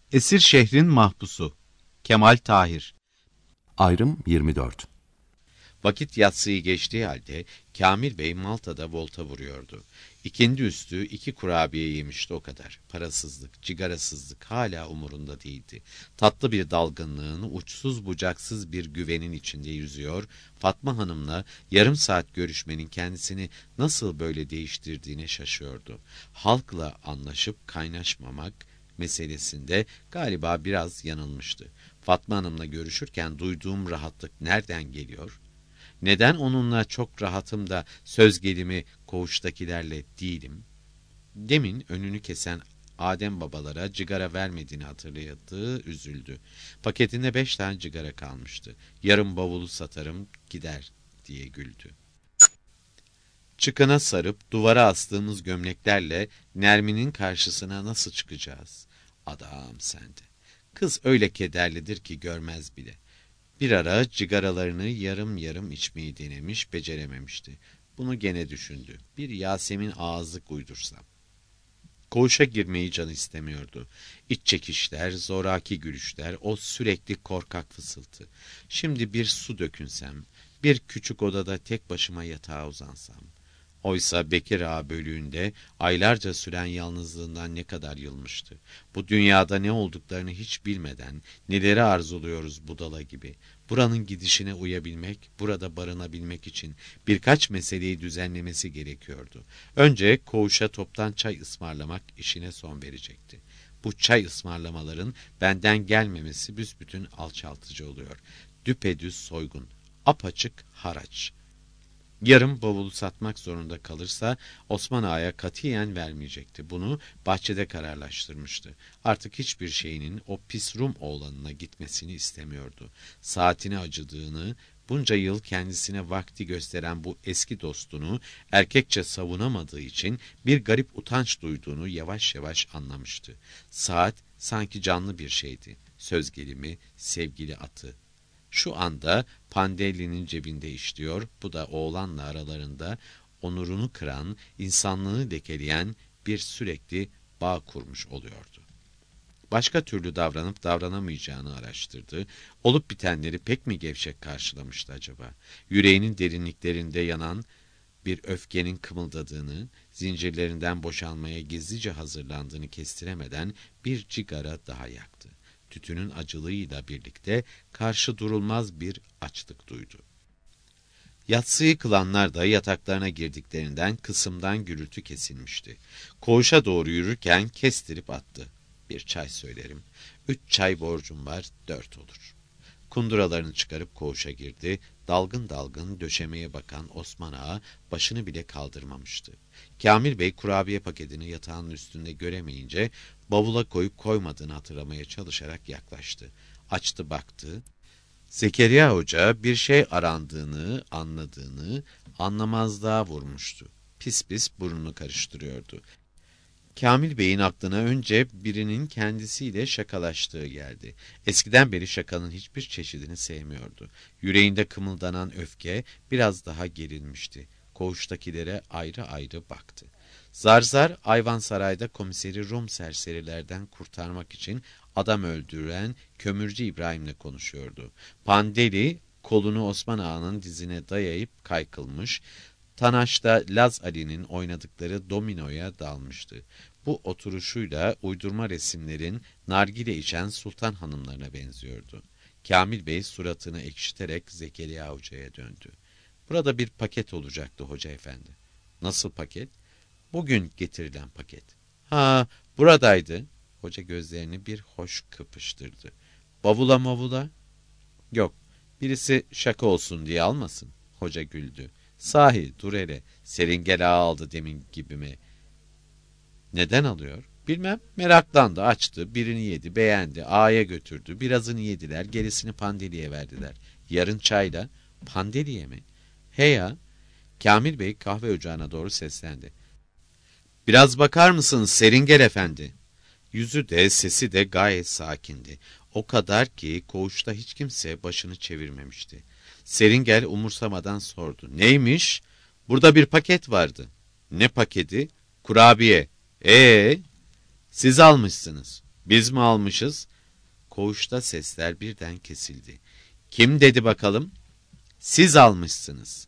Esir şehrin mahpusu. Kemal Tahir. Ayrım 24. Vakit yatsıyı geçtiği halde Kamil Bey Malta'da volta vuruyordu. İkindi üstü 2 kurabiye yemişti, o kadar. Parasızlık, cigarasızlık hala umurunda değildi. Tatlı bir dalgınlığın, uçsuz bucaksız bir güvenin içinde yüzüyor, Fatma Hanım'la yarım saat görüşmenin kendisini nasıl böyle değiştirdiğine şaşıyordu. Halkla anlaşıp kaynaşmamak meselesinde galiba biraz yanılmıştı. Fatma Hanım'la görüşürken duyduğum rahatlık nereden geliyor? Neden onunla çok rahatım da söz gelimi koğuştakilerle değilim? Demin önünü kesen Adem babalara cigara vermediğini hatırladı, üzüldü. Paketinde 5 tane cigara kalmıştı. Yarım bavulu satarım gider diye güldü. Çıkına sarıp duvara astığımız gömleklerle Nermin'in karşısına nasıl çıkacağız? Adam sende. Kız öyle kederlidir ki görmez bile. Bir ara cigaralarını yarım yarım içmeyi denemiş, becerememişti. Bunu gene düşündü. Bir Yasemin ağızlık uydursam. Koğuşa girmeyi canı istemiyordu. İç çekişler, zoraki gülüşler, o sürekli korkak fısıltı. Şimdi bir su dökünsem, bir küçük odada tek başıma yatağa uzansam. Oysa Bekir Ağa bölüğünde aylarca süren yalnızlığından ne kadar yılmıştı. Bu dünyada ne olduklarını hiç bilmeden neleri arzuluyoruz budala gibi. Buranın gidişine uyabilmek, burada barınabilmek için birkaç meseleyi düzenlemesi gerekiyordu. Önce koğuşa toptan çay ısmarlamak işine son verecekti. Bu çay ısmarlamaların benden gelmemesi büsbütün alçaltıcı oluyor. Düpedüz soygun, apaçık haraç. Yarım bavulu satmak zorunda kalırsa Osman Ağa'ya katiyen vermeyecekti. Bunu bahçede kararlaştırmıştı. Artık hiçbir şeyinin o pis Rum oğlanına gitmesini istemiyordu. Saatine acıdığını, bunca yıl kendisine vakti gösteren bu eski dostunu erkekçe savunamadığı için bir garip utanç duyduğunu yavaş yavaş anlamıştı. Saat sanki canlı bir şeydi. Söz gelimi, sevgili atı. Şu anda Pandeli'nin cebinde işliyor, bu da oğlanla aralarında onurunu kıran, insanlığını lekeleyen bir sürekli bağ kurmuş oluyordu. Başka türlü davranıp davranamayacağını araştırdı. Olup bitenleri pek mi gevşek karşılamıştı acaba? Yüreğinin derinliklerinde yanan bir öfkenin kımıldadığını, zincirlerinden boşalmaya gizlice hazırlandığını kestiremeden bir cigara daha yaktı. Tütünün acılığıyla birlikte karşı durulmaz bir açlık duydu. Yatsıyı kılanlar da yataklarına girdiklerinden kısımdan gürültü kesilmişti. Koğuşa doğru yürürken kestirip attı. Bir çay söylerim. 3 çay borcum var, 4 olur. Kunduralarını çıkarıp koğuşa girdi. Dalgın dalgın döşemeye bakan Osman Ağa başını bile kaldırmamıştı. Kamil Bey kurabiye paketini yatağının üstünde göremeyince bavula koyup koymadığını hatırlamaya çalışarak yaklaştı. Açtı baktı. Zekeriya Hoca bir şey arandığını, anladığını anlamazlığa vurmuştu. Pis pis burnunu karıştırıyordu. Kamil Bey'in aklına önce birinin kendisiyle şakalaştığı geldi. Eskiden beri şakanın hiçbir çeşidini sevmiyordu. Yüreğinde kımıldanan öfke biraz daha gerilmişti. Koğuştakilere ayrı ayrı baktı. Zar zar Ayvansaray'da komiseri Rum serserilerden kurtarmak için adam öldüren Kömürcü İbrahim'le konuşuyordu. Pandeli kolunu Osman Ağa'nın dizine dayayıp kaykılmış, Tanaş'ta Laz Ali'nin oynadıkları dominoya dalmıştı. Bu oturuşuyla uydurma resimlerin nargile içen sultan hanımlarına benziyordu. Kamil Bey suratını ekşiterek Zekeriya Hoca'ya döndü. Burada bir paket olacaktı hoca efendi. Nasıl paket? Bugün getirilen paket. Ha, buradaydı. Hoca gözlerini bir hoş kıpıştırdı. Bavula mavula? Yok, birisi şaka olsun diye almasın. Hoca güldü. Sahi dur hele, Seringel Ağa aldı demin gibi mi? Neden alıyor? Bilmem, meraklandı, açtı, birini yedi, beğendi, ağaya götürdü, birazını yediler, gerisini Pandeli'ye verdiler. Yarın çayla, Pandeli'ye mi? He ya, Kamil Bey kahve ocağına doğru seslendi. Biraz bakar mısın Seringel Efendi? Yüzü de sesi de gayet sakindi. O kadar ki koğuşta hiç kimse başını çevirmemişti. Seringel umursamadan sordu. Neymiş? Burada bir paket vardı. Ne paketi? Kurabiye. Siz almışsınız. Biz mi almışız? Koğuşta sesler birden kesildi. Kim dedi bakalım? Siz almışsınız.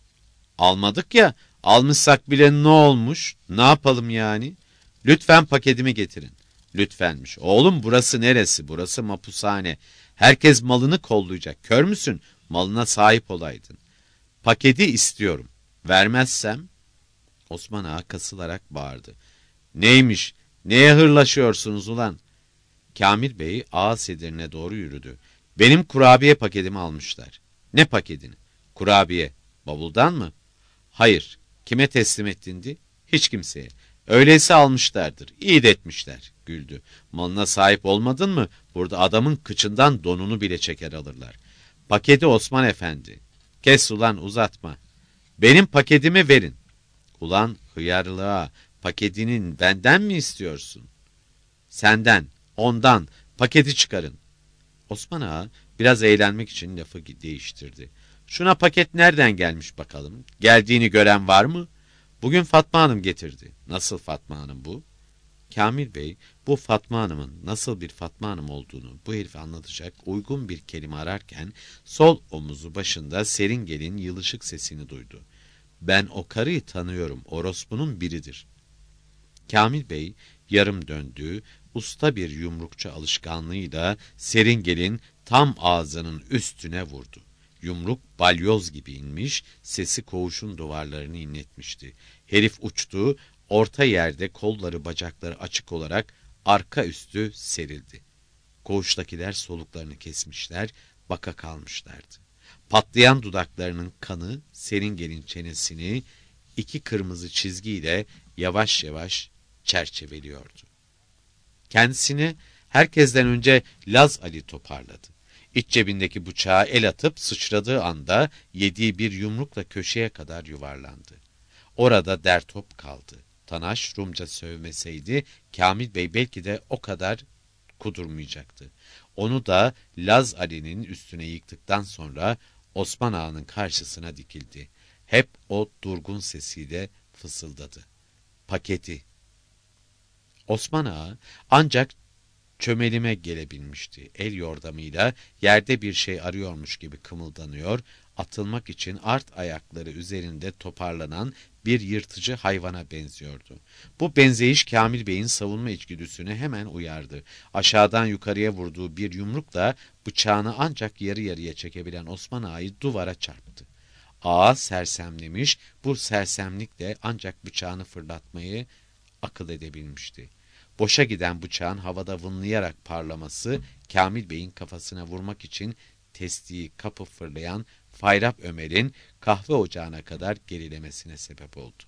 Almadık ya, almışsak bile ne olmuş? Ne yapalım yani? Lütfen paketimi getirin. Lütfenmiş. Oğlum burası neresi? Burası mapushane. Herkes malını kollayacak. Kör müsün? Malına sahip olaydın. Paketi istiyorum. Vermezsem? Osman Ağa kasılarak bağırdı. Neymiş? Neye hırlaşıyorsunuz ulan? Kamil Bey ağa sedirine doğru yürüdü. Benim kurabiye paketimi almışlar. Ne paketini? Kurabiye. Bavuldan mı? Hayır. Kime teslim ettindi? Hiç kimseye. Öyleyse almışlardır. İyi de etmişler. Güldü. Malına sahip olmadın mı? Burada adamın kıçından donunu bile çeker alırlar. Paketi Osman Efendi. Kes ulan, uzatma. Benim paketimi verin. Ulan hıyarlığa, paketinin benden mi istiyorsun? Senden, ondan, paketi çıkarın. Osman Ağa biraz eğlenmek için lafı değiştirdi. Şuna paket nereden gelmiş bakalım? Geldiğini gören var mı? Bugün Fatma Hanım getirdi. Nasıl Fatma Hanım bu? Kamil Bey bu Fatma Hanım'ın nasıl bir Fatma Hanım olduğunu bu herife anlatacak uygun bir kelime ararken sol omuzu başında Seringel'in yılışık sesini duydu. Ben o karıyı tanıyorum, orospunun biridir. Kamil Bey yarım döndü, usta bir yumrukçu alışkanlığıyla Seringel'in tam ağzının üstüne vurdu. Yumruk balyoz gibi inmiş, sesi koğuşun duvarlarını inletmişti. Herif uçtu, orta yerde kolları bacakları açık olarak arka üstü serildi. Koğuştakiler soluklarını kesmişler, baka kalmışlardı. Patlayan dudaklarının kanı Seringel'in çenesini iki kırmızı çizgiyle yavaş yavaş çerçeveliyordu. Kendisini herkesten önce Laz Ali toparladı. İç cebindeki bıçağı el atıp sıçradığı anda yediği bir yumrukla köşeye kadar yuvarlandı. Orada dertop kaldı. Tanaş Rumca sövmeseydi Kamil Bey belki de o kadar kudurmayacaktı. Onu da Laz Ali'nin üstüne yıktıktan sonra Osman Ağa'nın karşısına dikildi. Hep o durgun sesiyle fısıldadı. Paketi. Osman Ağa ancak çömelime gelebilmişti. El yordamıyla yerde bir şey arıyormuş gibi kımıldanıyor, atılmak için art ayakları üzerinde toparlanan bir yırtıcı hayvana benziyordu. Bu benzeyiş Kamil Bey'in savunma içgüdüsünü hemen uyardı. Aşağıdan yukarıya vurduğu bir yumrukla bıçağını ancak yarı yarıya çekebilen Osman Ağa'yı duvara çarptı. Ağa sersemlemiş, bu sersemlikle ancak bıçağını fırlatmayı akıl edebilmişti. Boşa giden bıçağın havada vınlayarak parlaması, Kamil Bey'in kafasına vurmak için testiyi kapıp fırlayan Fayrap Ömer'in kahve ocağına kadar gerilemesine sebep oldu.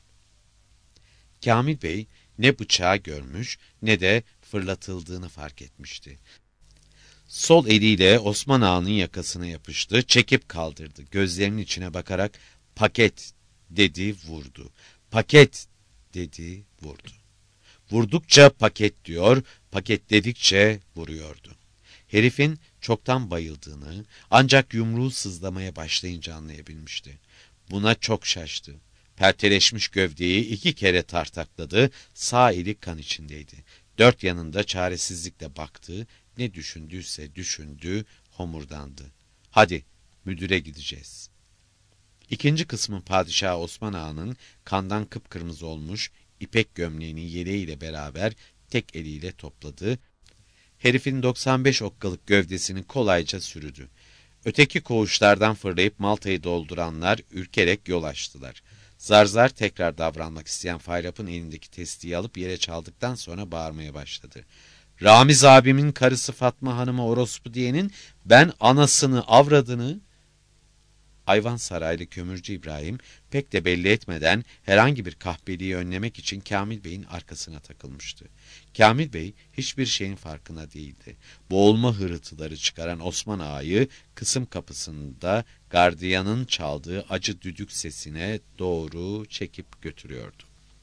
Kamil Bey ne bıçağı görmüş ne de fırlatıldığını fark etmişti. Sol eliyle Osman Ağa'nın yakasına yapıştı, çekip kaldırdı. Gözlerinin içine bakarak paket dedi, vurdu. Paket dedi, vurdu. Vurdukça paket diyor, paketledikçe vuruyordu. Herifin çoktan bayıldığını ancak yumruğu sızlamaya başlayınca anlayabilmişti. Buna çok şaştı. Perteleşmiş gövdeyi 2 kere tartakladı, sağ eli kan içindeydi. Dört yanında çaresizlikle baktı, ne düşündüyse düşündü, homurdandı. Hadi müdüre gideceğiz. İkinci kısmın padişahı Osman Ağa'nın kandan kıpkırmızı olmuş, İpek gömleğini yeleğiyle beraber tek eliyle topladı. Herifin 95 okkalık gövdesini kolayca sürüdü. Öteki koğuşlardan fırlayıp Malta'yı dolduranlar ürkerek yol açtılar. Zar zar tekrar davranmak isteyen Fayrap'ın elindeki testiyi alıp yere çaldıktan sonra bağırmaya başladı. Ramiz abimin karısı Fatma Hanım'a orospu diyenin ben anasını avradını... Ayvansaraylı kömürcü İbrahim pek de belli etmeden herhangi bir kahpeliği önlemek için Kamil Bey'in arkasına takılmıştı. Kamil Bey hiçbir şeyin farkında değildi. Boğulma hırıltıları çıkaran Osman Ağa'yı kısım kapısında gardiyanın çaldığı acı düdük sesine doğru çekip götürüyordu.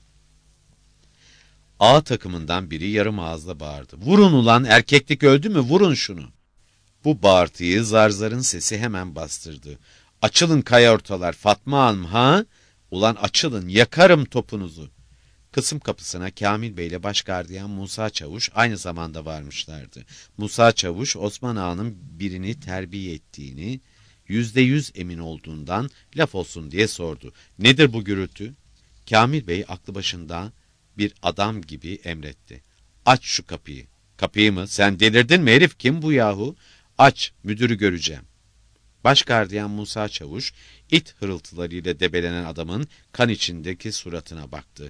Ağa takımından biri yarım ağızla bağırdı. Vurun ulan, erkeklik öldü mü, vurun şunu. Bu bağırtıyı Zarzar'ın sesi hemen bastırdı. Açılın kaya ortalar Fatma Hanım ha? Ulan açılın, yakarım topunuzu. Kısım kapısına Kamil Bey ile başgardiyan Musa Çavuş aynı zamanda varmışlardı. Musa Çavuş, Osman Ağa'nın birini terbiye ettiğini, %100 emin olduğundan laf olsun diye sordu. Nedir bu gürültü? Kamil Bey aklı başında bir adam gibi emretti. Aç şu kapıyı. Kapıyı mı? Sen delirdin mi herif? Kim bu yahu? Aç, müdürü göreceğim. Başgardiyan Musa Çavuş, it hırıltılarıyla debelenen adamın kan içindeki suratına baktı.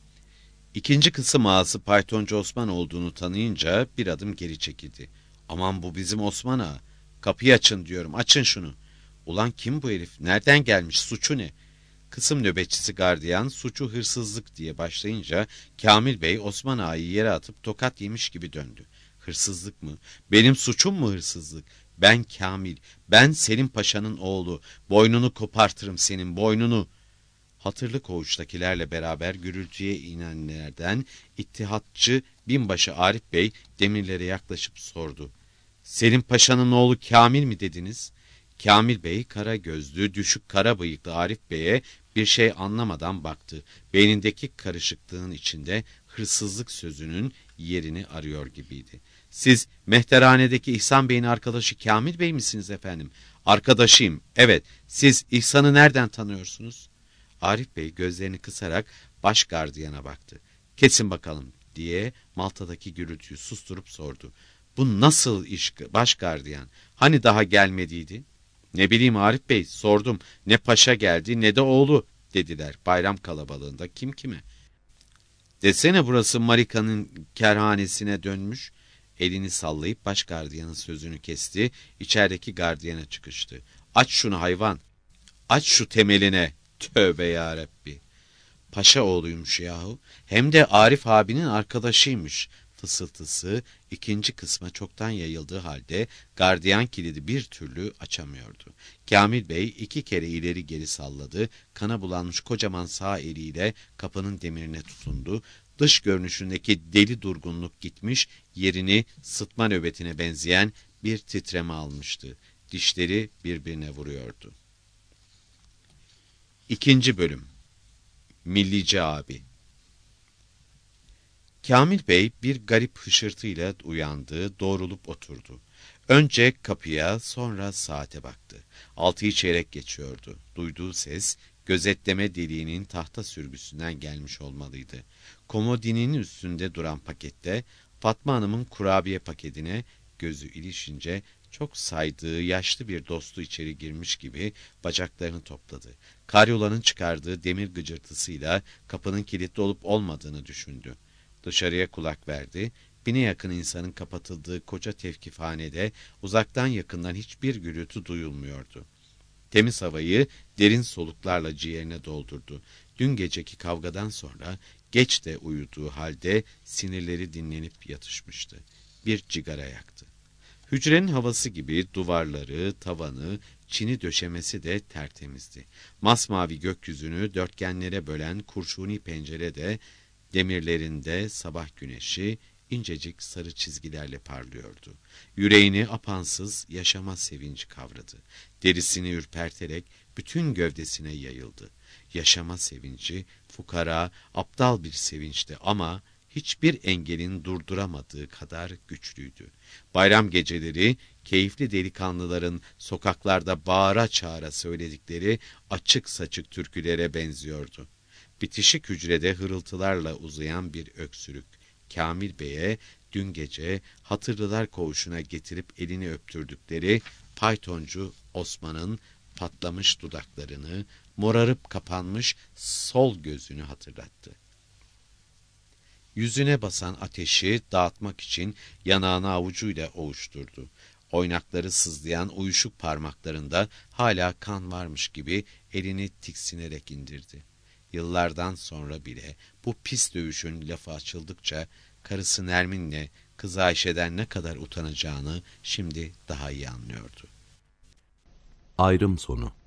İkinci kısım ağası Paytoncu Osman olduğunu tanıyınca bir adım geri çekildi. Aman bu bizim Osman Ağa. Kapıyı açın diyorum, açın şunu. Ulan kim bu herif? Nereden gelmiş? Suçu ne? Kısım nöbetçisi gardiyan suçu hırsızlık diye başlayınca Kamil Bey Osman Ağa'yı yere atıp tokat yemiş gibi döndü. Hırsızlık mı? Benim suçum mu hırsızlık? Ben Kamil, ben Selim Paşa'nın oğlu. Boynunu kopartırım senin, boynunu. Hatırlı koğuştakilerle beraber gürültüye inenlerden ittihatçı binbaşı Arif Bey demirlere yaklaşıp sordu. Selim Paşa'nın oğlu Kamil mi dediniz? Kamil Bey kara gözlü, düşük kara bıyıklı Arif Bey'e bir şey anlamadan baktı. Beynindeki karışıklığın içinde hırsızlık sözünün yerini arıyor gibiydi. Siz Mehtehane'deki İhsan Bey'in arkadaşı Kamil Bey misiniz efendim? Arkadaşıyım, evet. Siz İhsan'ı nereden tanıyorsunuz? Arif Bey gözlerini kısarak başgardiyana baktı. Kesin bakalım diye Malta'daki gürültüyü susturup sordu. Bu nasıl iş başgardiyan? Hani daha gelmediydi? Ne bileyim Arif Bey, sordum. Ne paşa geldi ne de oğlu dediler bayram kalabalığında kim kime. Desene burası Marika'nın kerhanesine dönmüş. Elini sallayıp başgardiyanın sözünü kesti. İçerideki gardiyana çıkıştı. Aç şunu hayvan. Aç şu temeline. Tövbe yarabbi. Paşa oğluymuş yahu. Hem de Arif abinin arkadaşıymış. Fısıltısı ikinci kısma çoktan yayıldığı halde gardiyan kilidi bir türlü açamıyordu. Kamil Bey 2 kere ileri geri salladı. Kana bulanmış kocaman sağ eliyle kapının demirine tutundu. Dış görünüşündeki deli durgunluk gitmiş, yerini sıtma nöbetine benzeyen bir titreme almıştı. Dişleri birbirine vuruyordu. 2. Bölüm Millici Abi. Kamil Bey bir garip hışırtıyla uyandı, doğrulup oturdu. Önce kapıya, sonra saate baktı. 6'yı çeyrek geçiyordu. Duyduğu ses, gözetleme deliğinin tahta sürgüsünden gelmiş olmalıydı. Komodinin üstünde duran pakette, Fatma Hanım'ın kurabiye paketine gözü ilişince, çok saydığı yaşlı bir dostu içeri girmiş gibi bacaklarını topladı. Karyolanın çıkardığı demir gıcırtısıyla kapının kilitli olup olmadığını düşündü. Dışarıya kulak verdi. 1000'e yakın insanın kapatıldığı koca tevkifhanede uzaktan yakından hiçbir gürültü duyulmuyordu. Temiz havayı derin soluklarla ciğerine doldurdu. Dün geceki kavgadan sonra geç de uyuduğu halde sinirleri dinlenip yatışmıştı. Bir cigara yaktı. Hücrenin havası gibi duvarları, tavanı, çini döşemesi de tertemizdi. Masmavi gökyüzünü dörtgenlere bölen kurşuni pencerede, demirlerinde sabah güneşi incecik sarı çizgilerle parlıyordu. Yüreğini apansız yaşama sevinci kavradı. Derisini ürperterek bütün gövdesine yayıldı. Yaşama sevinci fukara, aptal bir sevinçti ama hiçbir engelin durduramadığı kadar güçlüydü. Bayram geceleri keyifli delikanlıların sokaklarda bağıra çağıra söyledikleri açık saçık türkülere benziyordu. Bitişik hücrede hırıltılarla uzayan bir öksürük, Kamil Bey'e dün gece hatırlılar koğuşuna getirip elini öptürdükleri Paytoncu Osman'ın patlamış dudaklarını, morarıp kapanmış sol gözünü hatırlattı. Yüzüne basan ateşi dağıtmak için yanağını avucuyla ovuşturdu. Oynakları sızlayan uyuşuk parmaklarında hala kan varmış gibi elini tiksinerek indirdi. Yıllardan sonra bile bu pis dövüşün lafı açıldıkça karısı Nermin'le kızı Ayşe'den ne kadar utanacağını şimdi daha iyi anlıyordu. Ayrım sonu.